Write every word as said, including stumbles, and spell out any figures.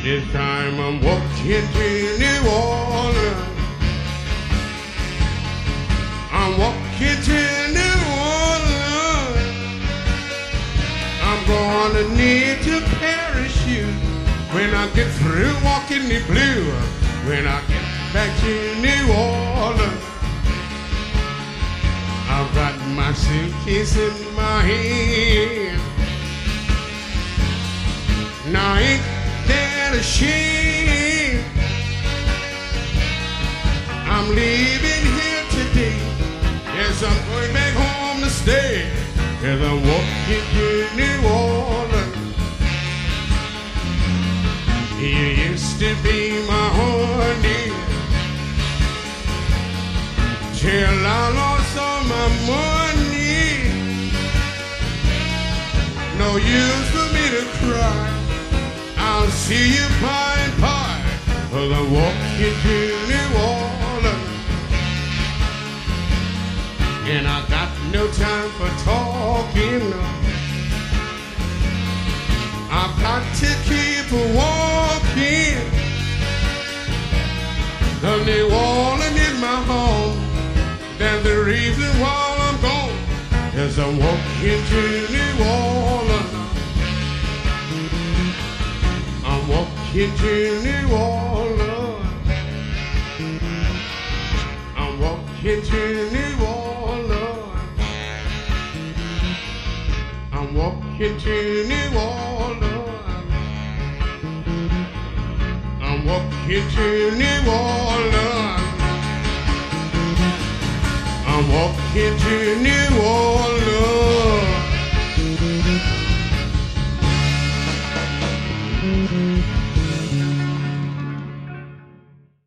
This time I'm walking to New Orleans. I'm walking to New Orleans. I'm gonna need to parachute when I get through walking the blue. When I get back to New Orleans, I've got my suitcase in my hand. Now ain't that a shame? I'm leaving here today. Yes, I'm going back home to stay. As I'm walking to New Orleans. You used to be my honey till I lost all my money. No use for me to cry. I'll see you by and by. As I'm walking to New Orleans. And I got no time for talking. I've got to keep walking. The New Orleans is my home. That's the reason why I'm gone. As I'm walking to New Orleans. I'm walking to New Orleans. I'm walking to New Orleans. I'm walking to New Orleans. I'm walking to New Orleans. I'm walking to New Orleans.